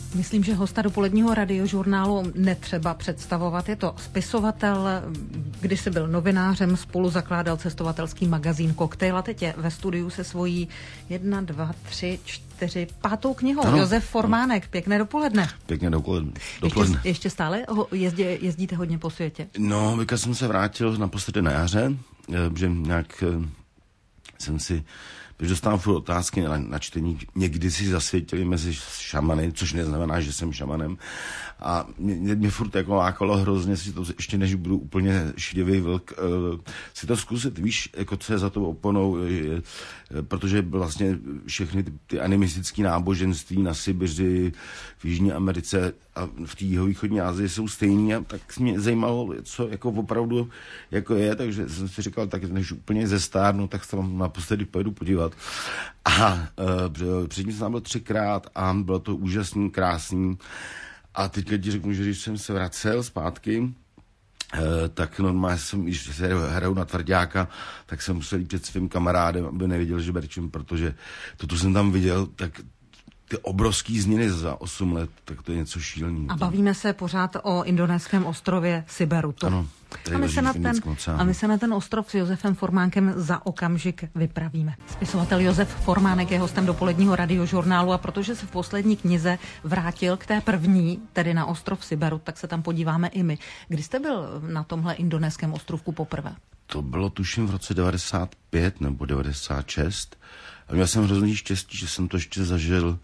Myslím, že hosta dopoledního radiožurnálu netřeba představovat. Je to spisovatel, kdysi byl novinářem, spolu zakládal cestovatelský magazín Koktejl a teď je ve studiu se svojí 1, 2, 3, 4, 5. knihou. Ano. Josef Formánek, pěkné dopoledne. Pěkné dopoledne. Ještě stále jezdíte hodně po světě? No, vyka jsem se vrátil naposledy na jaře, že nějak jsem si... Když dostávám furt otázky na čtení, někdy si zasvětili mezi šamany, což neznamená, že jsem šamanem. A mě furt jako lákalo hrozně si to, ještě než budu úplně šedivý vlk, si to zkusit, víš, jako co je za tou oponou, protože vlastně všechny ty animistické náboženství na Sibiři, v Jižní Americe a v té jihovýchodní Asii jsou stejný, a tak mě zajímalo, co jako opravdu jako je, takže jsem si říkal, tak než úplně zestárnu, tak se tam naposledy pojedu podívat. A předtím jsem tam byl 3krát a bylo to úžasný, krásný. A teď ti řeknu, že když jsem se vracel zpátky, tak normálně jsem, když se hraju na tvrďáka, tak jsem musel jít před svým kamarádem, aby nevěděl, že berčím, protože to, co jsem tam viděl, tak ty obrovský změny za 8 let, tak to je něco šíleného. A bavíme se pořád o indonéském ostrově Siberutu. Ano. A my se na ten ostrov s Josefem Formánkem za okamžik vypravíme. Spisovatel Josef Formánek je hostem dopoledního radiožurnálu a protože se v poslední knize vrátil k té první, tedy na ostrov Siberut, tak se tam podíváme i my. Kdy jste byl na tomhle indonéském ostrovku poprvé? To bylo tuším v roce 95 nebo 96. A měl jsem hrozný štěstí, že jsem to ještě zažil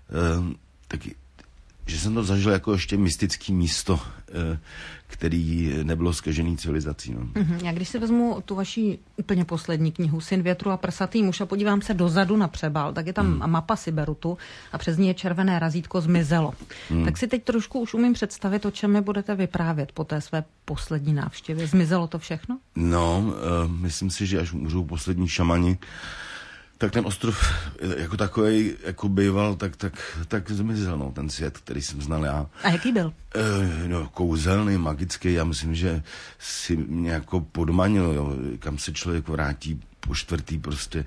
že jsem to zažil jako ještě mystický místo, který nebylo zkažený civilizací. No. Já když si vezmu tu vaši úplně poslední knihu, Syn větru a prsatý muž, a podívám se dozadu na přebal, tak je tam mapa Siberutu a přes ní je červené razítko Zmizelo. Tak si teď trošku už umím představit, o čem mi budete vyprávět po té své poslední návštěvě. Zmizelo to všechno? No, myslím si, že až můžou poslední šamani, tak ten ostrov jako takovej, jako býval, tak zmizel, no, ten svět, který jsem znal já. A jaký byl? No, kouzelný, magický, já myslím, že si mě jako podmanil, jo, kam se člověk vrátí po 4. prostě.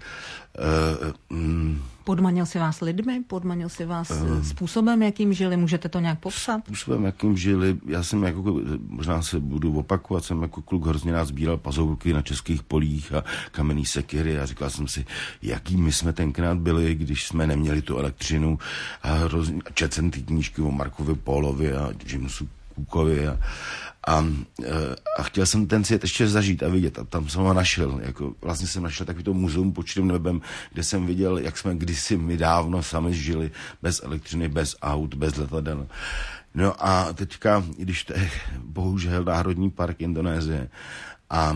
Podmanil si vás lidmi? Podmanil si vás způsobem, jakým žili? Můžete to nějak popsat? Způsobem, jakým žili. Já jsem jako, možná se budu opakovat, jsem jako kluk hrozně rád sbíral pazouky na českých polích a kamenný sekyry a říkal jsem si, jaký my jsme tenkrát byli, když jsme neměli tu elektřinu a četl jsem ty knížky o Markovi Pólovi a Jamesu Cookovi a chtěl jsem ten svět ještě zažít a vidět. A tam jsem ho našel. Jako, vlastně jsem našel takový to muzeum pod čirým nebem, kde jsem viděl, jak jsme kdysi my dávno sami žili, bez elektřiny, bez aut, bez letadel. No a teďka, když to je bohužel národní park Indonésie a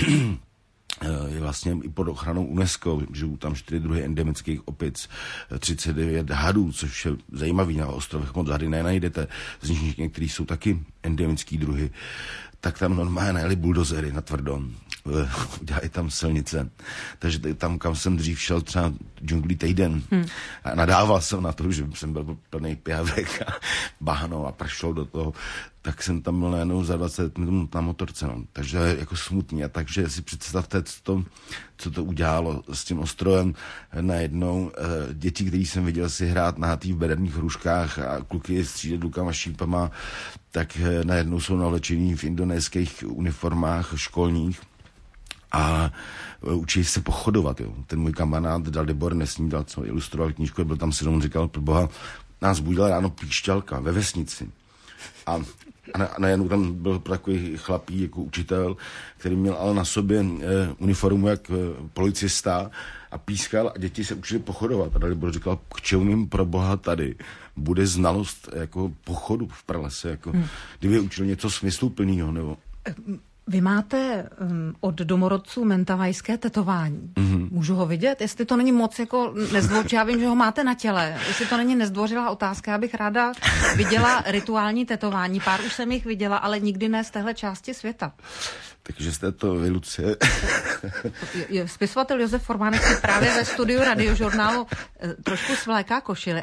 je vlastně i pod ochranou UNESCO, žijou tam 4 druhy endemických opic, 39 hadů, což je zajímavý, na ostrovech moc hady nenajdete, z nich některý jsou taky endemický druhy, tak tam normálně najeli buldozery na tvrdo, dělají tam silnice, takže tam, kam jsem dřív šel třeba džunglí týden a nadával jsem na to, že jsem byl plný pijavek a bahno a pršlo do toho, tak jsem tam byl najednou za 20 minut na motorce, no. Takže jako smutný. A takže si představte, co to udělalo s tím ostrovem. Najednou děti, který jsem viděl si hrát nahatý v bederních hruškách a kluky střílet lukama šípama, tak najednou jsou navlečení v indonéských uniformách školních a učí se pochodovat. Jo. Ten můj kamarád Dalibor Nesnídal, co ilustroval knížku, byl tam si on říkal, proboha, nás budila ráno píšťalka ve vesnici. A najednou tam byl takový chlapík jako učitel, který měl ale na sobě uniformu jak policista a pískal a děti se učili pochodovat. A Dalibor říkal, k čemu jim pro boha tady bude znalost jako pochodu v pralese, jako kdyby učil něco smysluplného, nebo... Vy máte od domorodců mentavajské tetování. Můžu ho vidět? Jestli to není moc jako nezdvořilé, já vím, že ho máte na těle. Jestli to není nezdvořilá otázka, já bych ráda viděla rituální tetování. Pár už jsem jich viděla, ale nikdy ne z téhle části světa. Takže jste to vyluce. Spisovatel Josef Formánek si právě ve studiu radiožurnálu trošku svléká košily.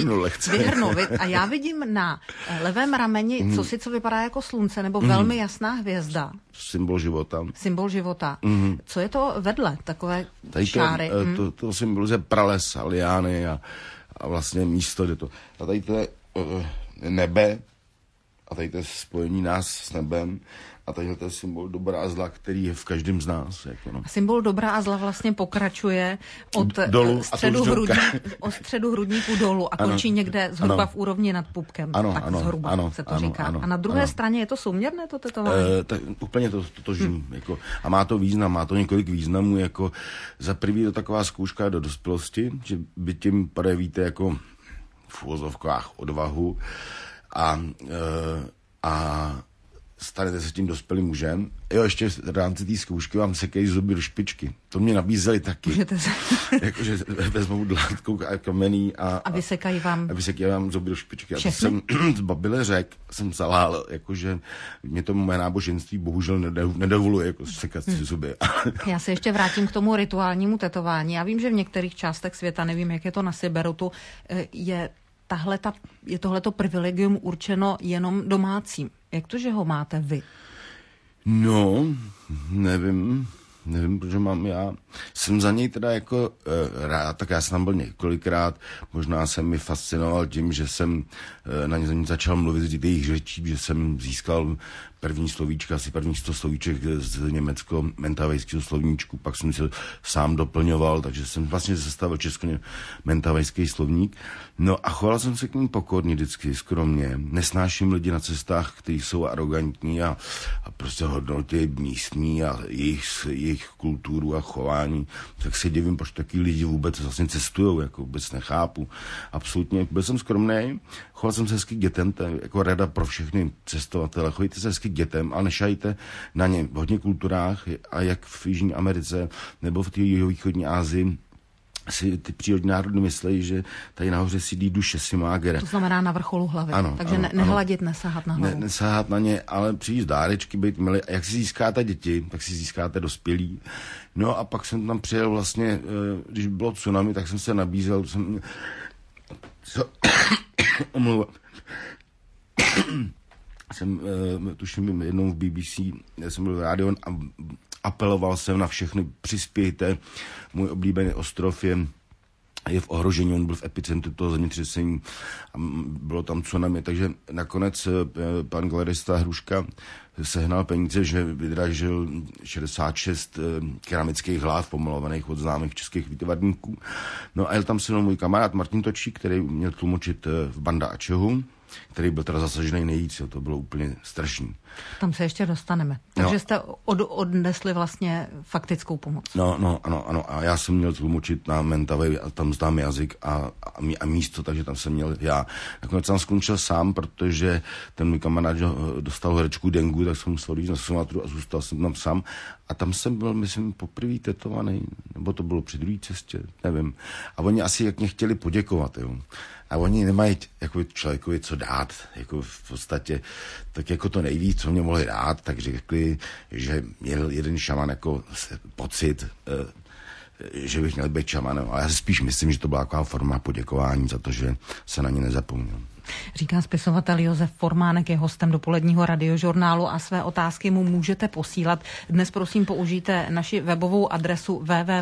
A já vidím na levém rameni co vypadá jako slunce, nebo velmi jasná hvězda. Symbol života. Symbol života. Co je to vedle takové šáry? To symbolizuje prales a liány a vlastně místo, kde to... A tady to je nebe, a tady to je spojení nás s nebem, a tady to je symbol dobra a zla, který je v každém z nás. Jako no. Symbol dobra a zla vlastně pokračuje od středu hrudníku dolů a končí někde zhruba v úrovni nad pupkem. Zhruba se to říká. A na druhé straně je to souměrné to tetování? Úplně to totožný. Jako, a má to význam, má to několik významů. Jako, za prvý to taková zkouška do dospělosti, že by tím projevíte jako v uvozovkách odvahu a stanete se tím dospělým mužem. Jo, ještě v rámci té zkoušky vám sekají zuby do špičky. To mě nabízeli taky. Jakože vezmou dlátkou a kamenný a vysekají vám zuby do špičky. A to jsem z babyle řekl, jsem zalál, jakože mě to moje náboženství bohužel nedovoluje jako sekat si zuby. Já se ještě vrátím k tomu rituálnímu tetování. Já vím, že v některých částech světa, nevím, jak je to na Siberutu, je tohleto privilegium určeno jenom domácím. Jak to, že ho máte vy? No, nevím, protože mám já. Jsem za něj teda jako rád, tak já jsem tam byl několikrát, možná jsem mi fascinoval tím, že jsem na ně začal mluvit z jejich řečí, že jsem získal první slovíčka, asi prvních 100 slovíček z německo-mentavejského slovníčku, pak jsem si sám doplňoval, takže jsem vlastně sestavil česko-mentavejský slovník. No a choval jsem se k ním pokorně vždycky, skromně. Nesnáším lidi na cestách, kteří jsou arrogantní a prostě hodnotí místní a jejich kulturu a chování. Tak se divím, proč taky lidi vůbec vlastně cestujou, jako vůbec nechápu. Absolutně, byl jsem skromnej, choval jsem se hezky k dětem, to je jako rada pro všechny cestovatele, choďte se hezky k dětem, ale nešajte na ně v hodně kulturách a jak v Jižní Americe nebo v té jihovýchodní Asii si ty přírodní národy myslejí, že tady nahoře sídlí duše Simágera. To znamená na vrcholu hlavy. Ano, takže nehladit, nesahat na hlavu. Nesahat na ně, ale přijít dárečky, být milý. A jak si získáte děti, tak si získáte dospělí. No a pak jsem tam přijel vlastně, když bylo tsunami, tak jsem se nabízel, omlouvat. Jsem, tuším, jednou v BBC, jsem byl v rádiu a apeloval jsem na všechny, přispějte, můj oblíbený ostrov je v ohrožení, on byl v epicentru toho zemětřesení a bylo tam tsunami, takže nakonec pan galerista Hruška sehnal peníze, že vydražil 66 keramických hlav pomalovaných od známých českých výtvarníků. No a jel tam se mnou můj kamarád Martin Točík, který měl tlumočit v Banda Ačehu, který byl teda zasažený nejvíc, to bylo úplně strašný. Tam se ještě dostaneme. Takže jste odnesli vlastně faktickou pomoc. No, ano. A já jsem měl tlumočit na mentavej a tam znám jazyk a místo, takže tam jsem měl já. Nakonec jsem skončil sám, protože ten můj kamarád dostal horečku dengu, tak jsem musel jít na Sumatru a zůstal jsem tam sám. A tam jsem byl, myslím, poprvé tetovaný, nebo to bylo při druhé cestě, nevím. A oni asi jak mě chtěli poděkovat, jo. A oni nemají jako člověkovi co dát, jako v podstatě, tak jako to nejvíc, co mě mohli dát, tak řekli, že měl jeden šaman jako pocit, že bych měl být šamanem. Ale já si spíš myslím, že to byla taková forma poděkování za to, že se na ně nezapomněl. Říká spisovatel Josef Formánek, je hostem dopoledního radiožurnálu a své otázky mu můžete posílat. Dnes prosím použijte naši webovou adresu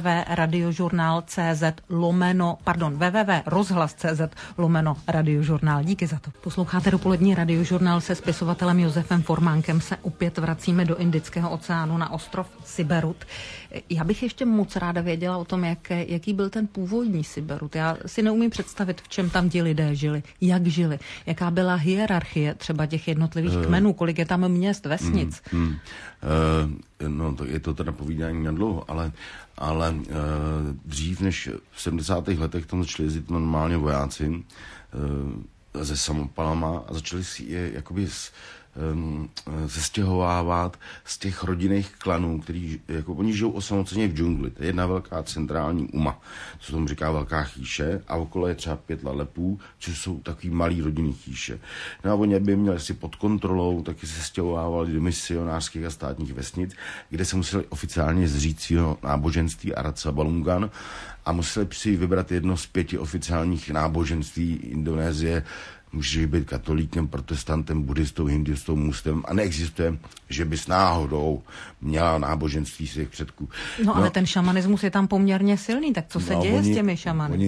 www.rozhlas.cz/radiožurnál. Díky za to. Posloucháte dopolední radiožurnál se spisovatelem Josefem Formánkem. Se opět vracíme do Indického oceánu na ostrov Siberut. Já bych ještě moc ráda věděla o tom, jaký byl ten původní Siberut. Já si neumím představit, v čem tam ti lidé žili, jak žili. Jaká byla hierarchie třeba těch jednotlivých kmenů, kolik je tam měst, vesnic? No, to je to teda povídání na dlouho, ale dřív než v 70. letech tam začali jezdit normálně vojáci se samopalama a začali si je jakoby sestěhovávat z těch rodinných klanů, který, jako oni žijou osamoceně v džungli. To je jedna velká centrální uma, co tomu říká velká chýše, a okolo je třeba 5 lalepů, což jsou takový malý rodinný chýše. No a oni by měli si pod kontrolou, taky se stěhovávali do misionářských a státních vesnic, kde se museli oficiálně zříct svého náboženství Aratsa Balungan a museli si vybrat jedno z 5 oficiálních náboženství Indonésie. Můžeš být katolíkem, protestantem, buddhistou, hindustou, muslimem a neexistuje, že bys náhodou měla náboženství svých předků. No ale ten šamanismus je tam poměrně silný, tak co se děje s těmi šamany?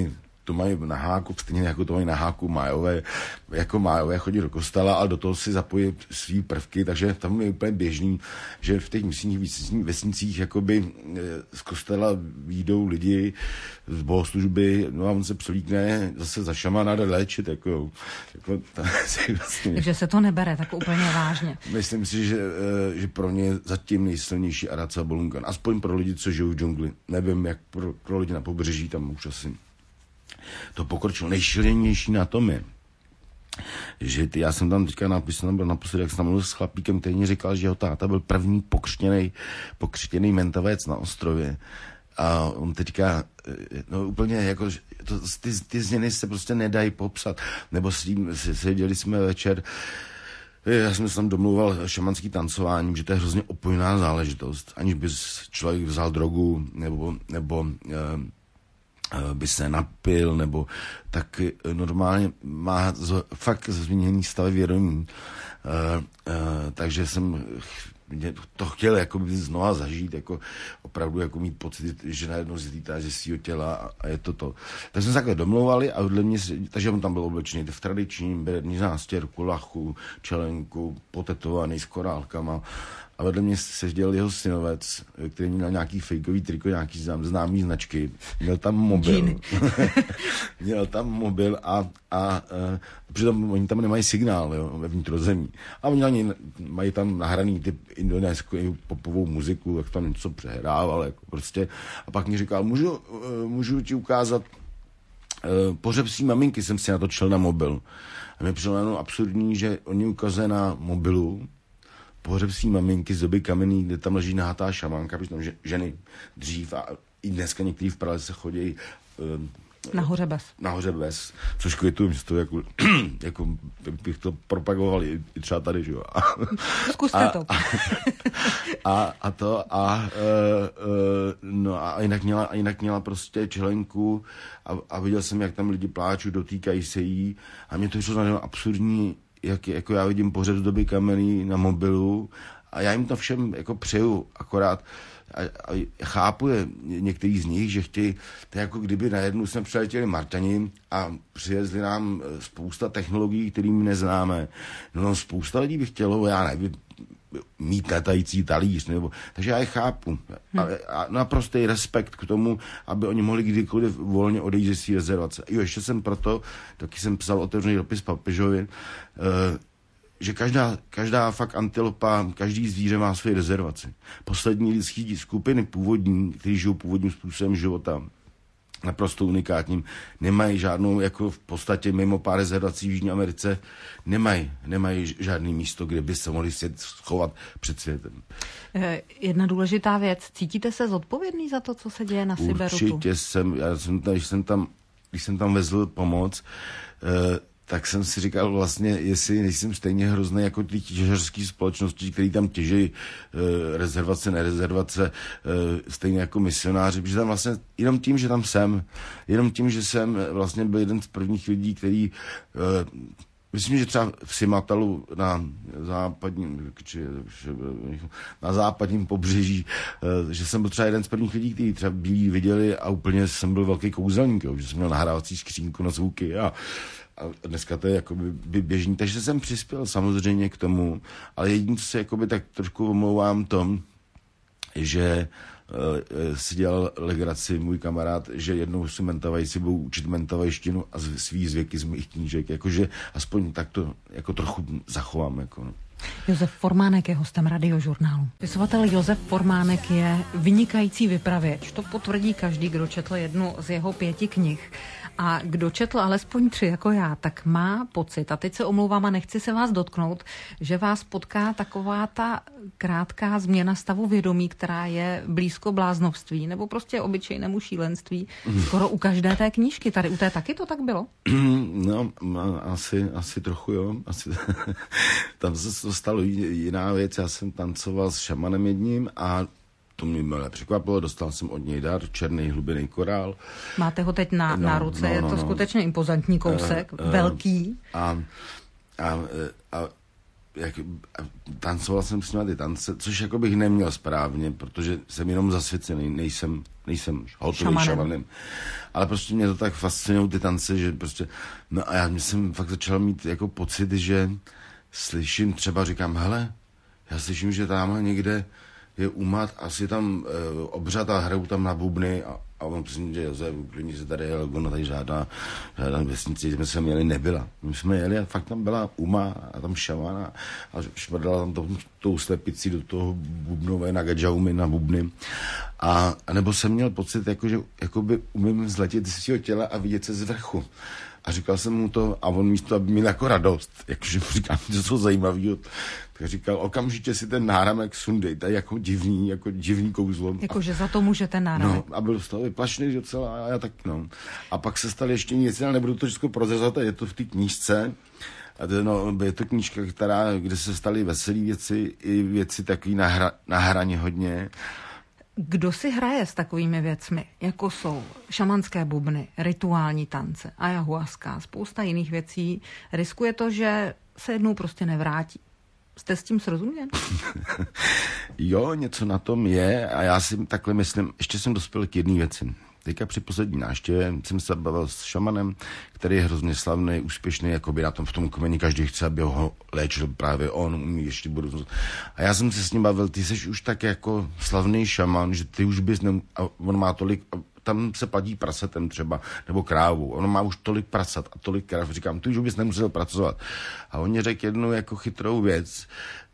to mají na háku, stejně jako to mají na háku májové, jako májové chodí do kostela a do toho si zapojí svý prvky, takže tam je úplně běžný, že v těch místních vesnicích jakoby z kostela výjdou lidi z bohoslužby, no a on se převlíkne zase za šamana jde léčit, jako vlastně. Takže se to nebere tak úplně vážně. Myslím si, že pro mě je zatím nejsilnější Araca Bolunkan. Aspoň pro lidi, co žijou v džungli. Nevím, jak pro lidi na pobřeží, tam už asi to pokročilo. Nejšilnější na tom je, že já jsem tam teďka byl naposledy, jak jsem tam mluvil s chlapíkem, který mi říkal, že jeho táta byl první pokřtěný mentavec na ostrově. A on teďka, no úplně jako, ty změny se prostě nedají popsat. Nebo seděli jsme večer, já jsem se tam domluval šamanský tancováním, že to je hrozně opojná záležitost. Aniž by člověk vzal drogu, nebo by se napil, nebo tak normálně má fakt změněný stav vědomí. Takže jsem to chtěl jako znova zažít, jako opravdu jako mít pocit, že najednou zlítá ze svého těla a je to. Tak jsme se takhle domlouvali a vedle mě, takže on tam byl oblečený v tradičním berní zástěrku, lachu, čelenku, potetovaný s korálkama. A vedle mě seděl jeho synovec, který měl nějaký fejkový triko, nějaký známý značky. Měl tam mobil. a přitom oni tam nemají signál, jo, ve vnitrozemí. A oni mají tam nahraný typ indonéskou popovou muziku, tak tam něco přehrával, jako prostě. A pak mi říkal, můžu ti ukázat pohřeb svý maminky, jsem si natočil na mobil. A mě přišlo jenom absurdní, že oni ukazuje na mobilu pohřeb svý maminky z doby kamenný, kde tam leží nahátá šamanka, protože tam ženy dřív a i dneska některý v Praze se chodí na Hořebes, což květuju město, jako bych to propagoval i třeba tady, že jo. Zkuste to. A jinak měla prostě čelenku a viděl jsem, jak tam lidi pláčou, dotýkají se jí a mě to přišlo absurdní, jako já vidím pohřeb z doby kamenný na mobilu a já jim to všem jako přeju, akorát a chápu je některý z nich, že chtějí, to je jako kdyby najednou jsme přiletěli Marťani a přivezli nám spousta technologií, kterými neznáme. No spousta lidí by chtělo, já nevím, mít letající talíř, takže já je chápu. A naprostý respekt k tomu, aby oni mohli kdykoliv volně odejít ze své rezervace. Jo, ještě jsem proto, taky jsem psal otevřený dopis papežovi, že každá fakt antilopa, každý zvíře má své rezervaci. Poslední lidské skupiny původní, kteří žijou původním způsobem života, naprosto unikátním, nemají žádnou, jako v podstatě mimo pár rezervací v Jižní Americe, nemají žádný místo, kde by se mohli schovat před světem. Jedna důležitá věc. Cítíte se zodpovědný za to, co se děje na Siberu? Určitě když jsem tam vezl pomoc, tak jsem si říkal vlastně, jestli nejsem stejně hrozný jako ty těžařské společnosti, který tam těží rezervace, nerezervace, stejně jako misionáři, protože tam vlastně jenom tím, že jsem vlastně byl jeden z prvních lidí, který myslím, že třeba v Simatalu na západním pobřeží, že jsem byl třeba jeden z prvních lidí, kteří třeba bílí viděli a úplně jsem byl velký kouzelník, že jsem měl nahrávací skřínku na zvuky a dneska to je jakoby běžný, takže jsem přispěl samozřejmě k tomu, ale jediné, co se jakoby tak trošku omlouvám tom, že si dělal legraci můj kamarád, že jednou si mentavajci budou učit mentavajštinu a svý zvyky z mých knížek, jakože aspoň tak to jako trochu zachovám. Jako, no. Josef Formánek je hostem Radiožurnálu. Spisovatel Josef Formánek je vynikající vypravěč. To potvrdí každý, kdo četl jednu z jeho 5 knih. A kdo četl alespoň 3 jako já, tak má pocit, a teď se omlouvám a nechci se vás dotknout, že vás potká taková ta krátká změna stavu vědomí, která je blízko bláznovství, nebo prostě obyčejnému šílenství, skoro u každé té knížky. Tady u té taky to tak bylo? No, asi trochu, jo. Tam se stalo jiná věc, já jsem tancoval s šamanem jedním a to mě milé překvapilo, dostal jsem od něj dar, černý hlubinný korál. Máte ho teď na ruce, je to skutečně impozantní kousek, velký. A tancoval jsem s nimi ty tance, což jako bych neměl správně, protože jsem jenom zasvěcený, nejsem hotový šamanem. Ale prostě mě to tak fascinují ty tance, že prostě, no a já jsem fakt začal mít jako pocit, že slyším, třeba říkám, hele, já slyším, že tamhle někde je umat, asi tam obřad a hrajou tam na bubny a on přesně, že Josef, klidně se tady jel, ono tady žádná vesnici, jsme se měli, nebyla. My jsme jeli a fakt tam byla uma a tam šamana a šmrdala tam tou slepicí do toho bubnové na gadžaumy, na bubny. A nebo jsem měl pocit, jako, že jakoby umím zletět z svého těla a vidět se z vrchu. A říkal jsem mu to, a on místo, aby měl jako radost, jakože mu říkám něco zajímavého, tak říkal, okamžitě si ten náramek sundej, to je jako divný kouzlo. Jakože za to může ten náramek. No, a byl z toho vyplašený docela, a já tak, no. A pak se stalo ještě nic, ale nebudu to všechno prozrazovat, je to v té knížce. A je to knížka, kde se staly veselé věci, i věci takový na hraně hodně. Kdo si hraje s takovými věcmi, jako jsou šamanské bubny, rituální tance, ayahuasca, spousta jiných věcí, riskuje to, že se jednou prostě nevrátí. Jste s tím srozuměn? Jo, něco na tom je a já si takhle myslím, ještě jsem dospěl k jedné věci. Teďka při poslední návštěvě jsem se bavil s šamanem, který je hrozně slavný, úspěšný, jakoby na tom v tom kmeni každý chce, aby ho léčil právě on, umí ještě budoucnost. A já jsem se s ním bavil, ty jsi už tak jako slavný šaman, že ty už bys a on má tolik, tam se platí prasetem třeba, nebo krávu. On má už tolik prasat a tolik kráv. Říkám, ty už bys nemusel pracovat. A on mě řekl jednu jako chytrou věc,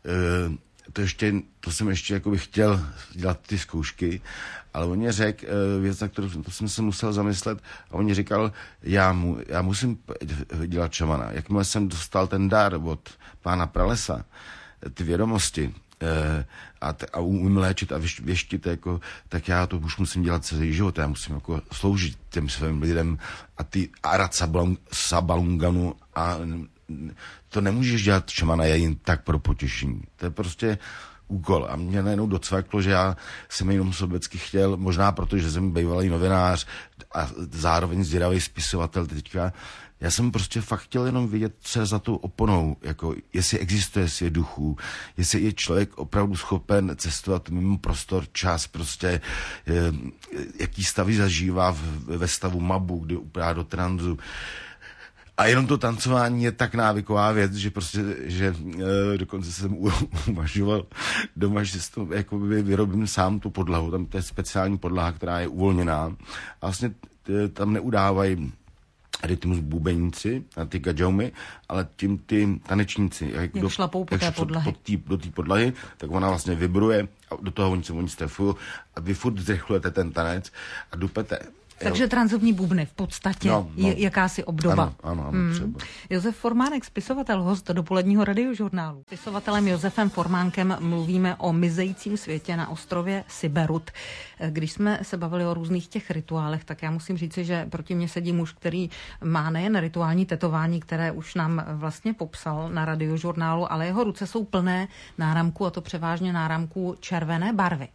to jsem ještě jako bych chtěl dělat ty zkoušky, ale on mě řekl věc, na kterou jsem se musel zamyslet, a on mě říkal, já musím dělat šamana. Jakmile jsem dostal ten dar od pána Pralesa, ty vědomosti, a umím léčit a věštit, jako, tak já to už musím dělat celý život, já musím jako sloužit těm svým lidem a ty Arat Sabalunganu a to nemůžeš dělat šamana jen tak pro potěšení. To je prostě úkol. A mě najednou docvaklo, že já jsem jenom sobecky chtěl, možná protože jsem bývalý novinář a zároveň zvědavý spisovatel teďka, já jsem prostě fakt chtěl jenom vidět, co je za tou oponou, jako jestli existuje svět duchů, jestli je člověk opravdu schopen cestovat mimo prostor, čas, prostě jaký stavy zažívá ve stavu mabu, kdy upadá do tranzu. A jenom to tancování je tak návyková věc, že prostě, že dokonce jsem uvažoval doma, že si to jakoby vyrobím sám tu podlahu. Tam to je speciální podlaha, která je uvolněná. A vlastně tam neudávají rytmus bubeníci a ty gadžaumy, ale tím ty tanečníci. Jak šlapou po té podlahy. Do té podlahy, tak ona vlastně vibruje a do toho oni strefují a vy furt zrychlujete ten tanec a dupete. Takže tranzovní bubny v podstatě je jakási obdoba. Ano, třeba. Josef Formánek, spisovatel, host dopoledního radiožurnálu. Spisovatelem Josefem Formánkem mluvíme o mizejícím světě na ostrově Siberut. Když jsme se bavili o různých těch rituálech, tak já musím říci, že proti mně sedí muž, který má nejen rituální tetování, které už nám vlastně popsal na radiožurnálu, ale jeho ruce jsou plné náramků, a to převážně náramků červené barvy.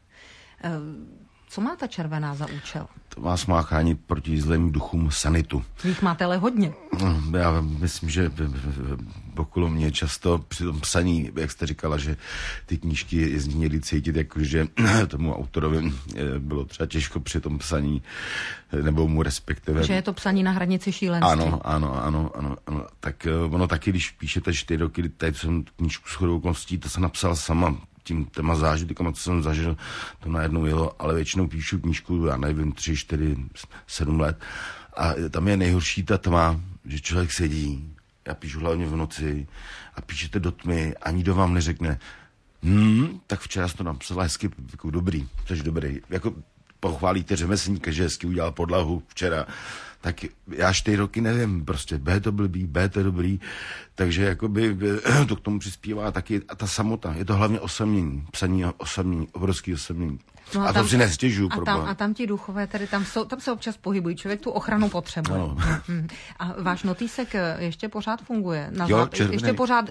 Co má ta červená za účel? To vás má chránit proti zlým duchům sanitu. Vy máte ale hodně. Já myslím, že okolo mě často při tom psaní, jak jste říkala, že ty knížky z nich někdy cítit, jakože tomu autorovi bylo třeba těžko při tom psaní, nebo mu respektive. Že je to psaní na hranici šílenství. Ano. Tak ono taky, když píšete 4 roky, tady jsem knížku shodou okolností, to jsem napsal sama, těma zážitkama, co jsem zažil, to najednou jelo, ale většinou píšu knížku, já nevím, 3, 4, 7 let. A tam je nejhorší ta tma, že člověk sedí, já píšu hlavně v noci a píšete do tmy a nikdo vám neřekne, tak včera jsem to napsal hezky, jako dobrý, což dobrý, jako pochválíte řemeslníka, že hezky udělal podlahu včera, tak já 4 roky nevím, prostě B to blbý, B to dobrý, takže jakoby to k tomu přispívá taky a ta samota, je to hlavně osamění, psaní osamění, obrovský osamění. No a to si nestěžuju. A tam ti duchové, tedy tam se občas pohybují, člověk tu ochranu potřebuje. No. A váš notýsek ještě pořád funguje? Ještě pořád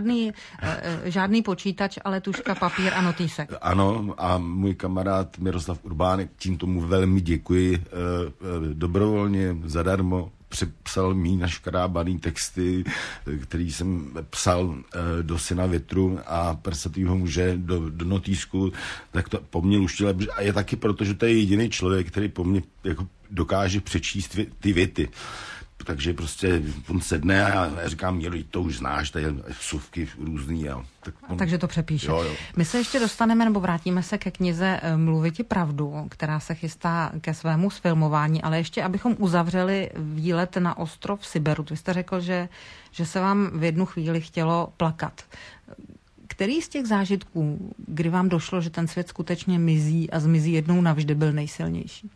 žádný počítač, ale tužka, papír a notýsek. Ano, a můj kamarád Miroslav Urbánek, tím tomu velmi děkuji, dobrovolně, zadarmo, přepsal mý naškrábaný texty, který jsem psal do Syna větru a Prsatýho muže do notýsku, tak to po mně luštilo. A je taky proto, že to je jediný člověk, který po mně jako dokáže přečíst ty věty. Takže prostě on sedne a já říkám, to už znáš, tady vsuvky různý. Takže to přepíše. Jo. My se ještě dostaneme, nebo vrátíme se ke knize Mluviti pravdu, která se chystá ke svému sfilmování, ale ještě, abychom uzavřeli výlet na ostrov Siberut. Vy jste řekl, že se vám v jednu chvíli chtělo plakat. Který z těch zážitků, kdy vám došlo, že ten svět skutečně mizí a zmizí jednou navždy, byl nejsilnější?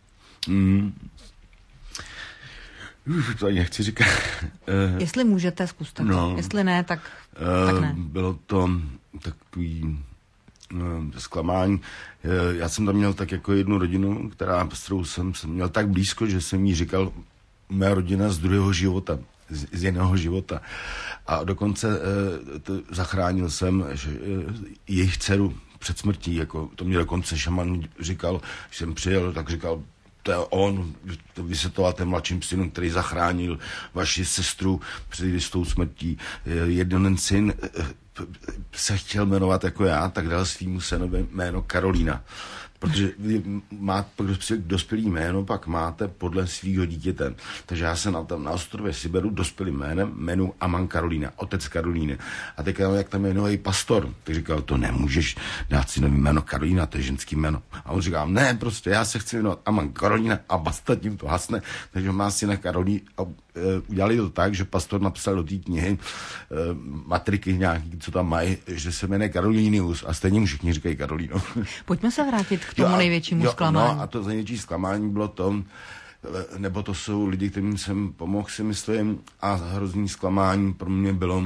To ani nechci říkat. Jestli můžete, zkuste to. Jestli ne, tak ne. Bylo to takový zklamání. Já jsem tam měl tak jako jednu rodinu, s kterou jsem měl tak blízko, že jsem jí říkal mé rodina z druhého života, z jiného života. A dokonce zachránil jsem jejich dceru před smrtí. Jako, to mě dokonce šaman říkal, když jsem přijel, tak říkal, to je on, to vysvětloval ten mladším synu, který zachránil vaši sestru před jistou smrtí. Jeden syn se chtěl jmenovat jako já, tak dal svýmu synovi jméno Karolína. Protože vy máte dospělý jméno, pak máte podle svýho dítěte. Takže já jsem na ostrově Siberu dospělým jménu Aman Karolína, otec Karolíny. A teď, jak tam je nový pastor, tak říkal, to nemůžeš dát si nový jméno Karolína, to je ženský jméno. A on říkal, ne, prostě já se chci jmenovat Aman Karolína a basta, tím to hasne. Takže má syna Karolí a udělali to tak, že pastor napsal do té knihy matriky nějaký, co tam mají, že se jmenuje Karolínius a stejně mu všichni říkají Karolíno. Pojďme se vrátit k tomu největšímu zklamání. No a to největší zklamání bylo to, nebo to jsou lidi, kterým jsem pomohl, si myslím, a hrozný zklamání pro mě bylo,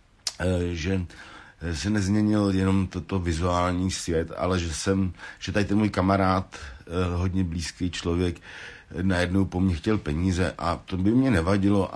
že se nezměnil jenom toto vizuální svět, ale že tady ten můj kamarád, hodně blízký člověk, najednou po mně chtěl peníze a to by mě nevadilo,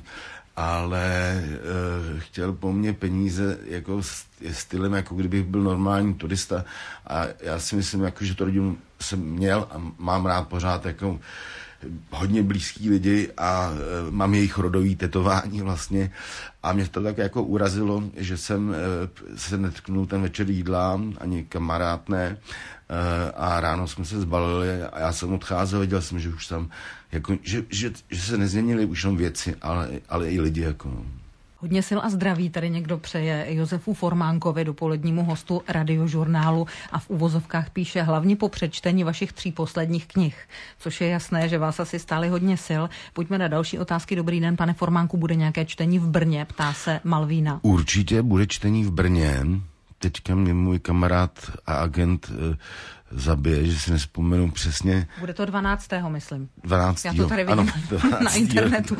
ale chtěl po mně peníze jako stylem, jako kdybych byl normální turista a já si myslím, jako, že to rodinu jsem měl a mám rád pořád jako hodně blízký lidi a mám jejich rodový tetování vlastně a mě to tak jako urazilo, že jsem se netknul ten večer jídla, ani kamarád ne, a ráno jsme se zbalili a já jsem odcházel, viděl jsem, že už tam jako, že se nezměnily už jenom věci, ale i lidi jako. Hodně sil a zdraví tady někdo přeje Josefu Formánkovi, dopolednímu hostu Radiožurnálu, a v uvozovkách píše hlavně po přečtení vašich 3 posledních knih, což je jasné, že vás asi stáli hodně sil. Pojďme na další otázky. Dobrý den, pane Formánku, bude nějaké čtení v Brně, ptá se Malvína. Určitě bude čtení v Brně. Teďka mě můj kamarád a agent zabije, že si nespomenu přesně. Bude to 12. myslím. 12. Já to tady vidím ano, 12. na internetu.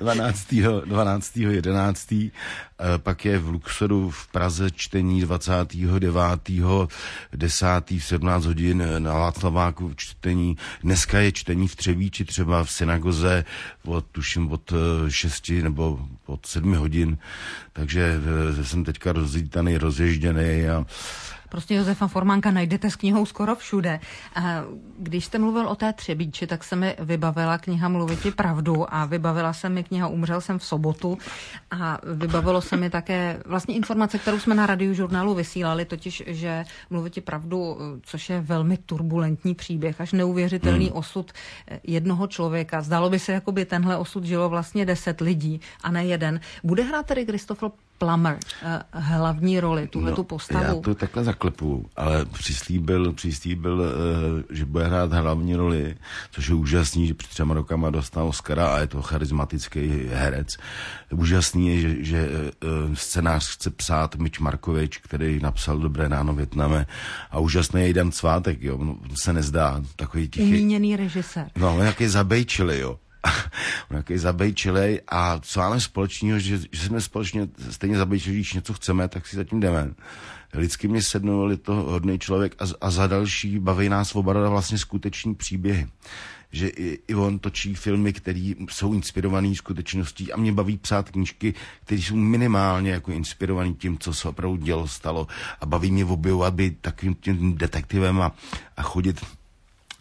11. Pak je v Luxoru v Praze čtení 29. 10. v 17 hodin na Václaváku čtení. Dneska je čtení v Třebíči, třeba v synagoze tuším od 6 nebo od 7 hodin. Takže jsem teďka rozjítaný, rozježděný a Prostě Josefa Formánka najdete s knihou skoro všude. Když jste mluvil o té Třebíči, tak se mi vybavila kniha Mluviti pravdu a vybavila se mi kniha Umřel jsem v sobotu a vybavilo se mi také vlastně informace, kterou jsme na Radiožurnálu vysílali, totiž, že Mluviti pravdu, což je velmi turbulentní příběh, až neuvěřitelný osud jednoho člověka. Zdálo by se, jako by tenhle osud žilo vlastně 10 lidí a ne jeden. Bude hrát tedy Christopher Plummer hlavní roli, tuhletu postavu? Já to takhle zaklepu, ale přislíbil, že bude hrát hlavní roli, což je úžasný, že před 3 rokama dostal Oscara a je to charismatický herec. Úžasný je, že scénář chce psát Mitch Markovič, který napsal Dobré ráno Vietname, a úžasný je i Dan Cvátek, jo, no, se nezdá takový tichý. Umíněný režisér. No, nějaký zabejčili, jo. Nějaký zabejčilej a co máme společného, že jsme společně stejně zabejčili, když něco chceme, tak si zatím jdeme. Lidsky mě sednul, je to hodný člověk a za další baví nás oba vlastně skuteční příběhy. Že i on točí filmy, které jsou inspirované skutečností a mě baví psát knížky, které jsou minimálně jako inspirované tím, co se opravdu stalo, a baví mě objevovat být takovým tím detektivem a chodit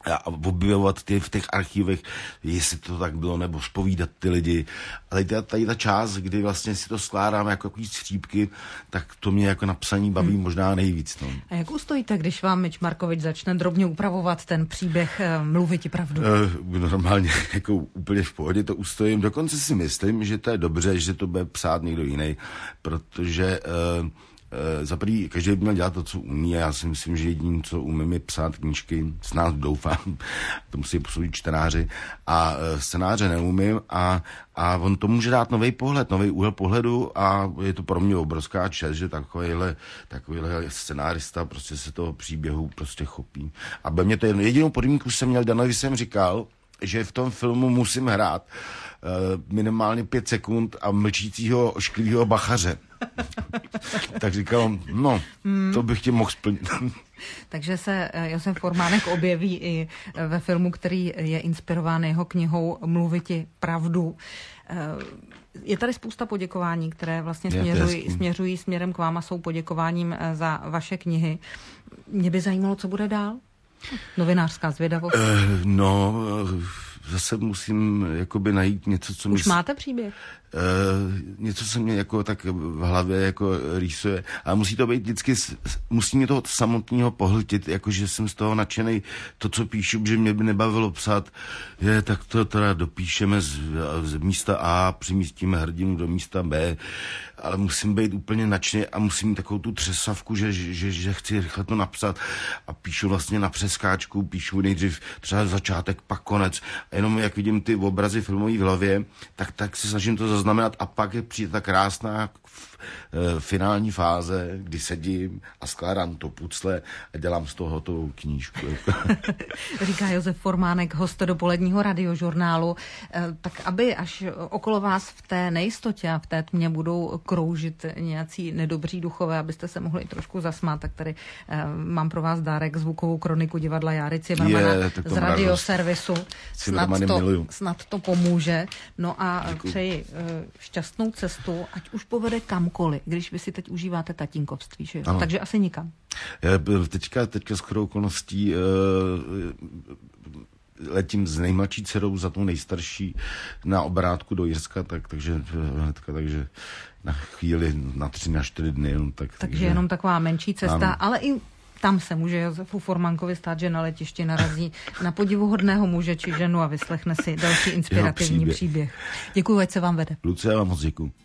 a objevovat v těch archivech, jestli to tak bylo, nebo zpovídat ty lidi. A tady ta část, kdy vlastně si to skládáme jako takový střípky, tak to mě jako napsaní baví možná nejvíc. No. A jak ustojíte, když vám Mič Markovič začne drobně upravovat ten příběh Mluvit ti pravdu? Normálně jako úplně v pohodě to ustojím. Dokonce si myslím, že to je dobře, že to bude psát někdo jiný, protože za první, každý by měl dělat to, co umí, a já si myslím, že jediný, co umím, je psát knížky, snad doufám, to musí posoudit čtenáři, a scénáře neumím, a on to může dát nový pohled, nový úhel pohledu, a je to pro mě obrovská čest, že takovýhle scenárista prostě se toho příběhu prostě chopí. A by mě to jedinou podmínku jsem měl, Danovi jsem říkal, že v tom filmu musím hrát minimálně 5 sekund a mlčícího ošklivého bachaře. Tak říkal, no, to bych tě mohl splnit. Takže se Josef Formánek objeví i ve filmu, který je inspirován jeho knihou Mluvit ti pravdu. Je tady spousta poděkování, které vlastně směřují směrem k vám a jsou poděkováním za vaše knihy. Mě by zajímalo, co bude dál? Novinářská zvědavost. Zase musím jakoby najít něco, co Už máte příběh? Něco se mě jako tak v hlavě jako rýsuje. A musí to být vždycky, musí mě toho samotného pohltit, jakože jsem z toho nadšenej. To, co píšu, že mě by nebavilo psát, tak to teda dopíšeme z místa A, přimístíme hrdinu do místa B, ale musím být úplně nadšený a musím mít takovou tu třesavku, že chci rychle to napsat, a píšu vlastně na přeskáčku, píšu nejdřív třeba začátek, pak konec. A jenom jak vidím ty obrazy filmový v hlavě, tak si snažím to zaznamenat, a pak přijde ta krásná finální fáze, kdy sedím a skládám to pucle a dělám z toho hotovou knížku. Říká Josef Formánek, host dopoledního radiožurnálu. Tak aby až okolo vás v té nejistotě a v té tmě budou kroužit nějací nedobří duchové, abyste se mohli trošku zasmát, tak tady mám pro vás dárek, zvukovou kroniku divadla Járy Cimrmana z radioservisu. Snad to pomůže. No a přeji šťastnou cestu, ať už povede kamkoliv, když vy si teď užíváte tatínkovství, že jo? Takže asi nikam. Teďka shodou okolností letím s nejmladší dcerou za tou nejstarší na obrátku do Jirska, takže na chvíli, na 3 na 4 dny. Takže jenom taková menší cesta, ale i tam se může Josefu Formánkovi stát, že na letišti narazí na podivuhodného muže či ženu a vyslechne si další inspirativní příběh. Děkuji, ať se vám vede. Lucie, já vám moc děkuji.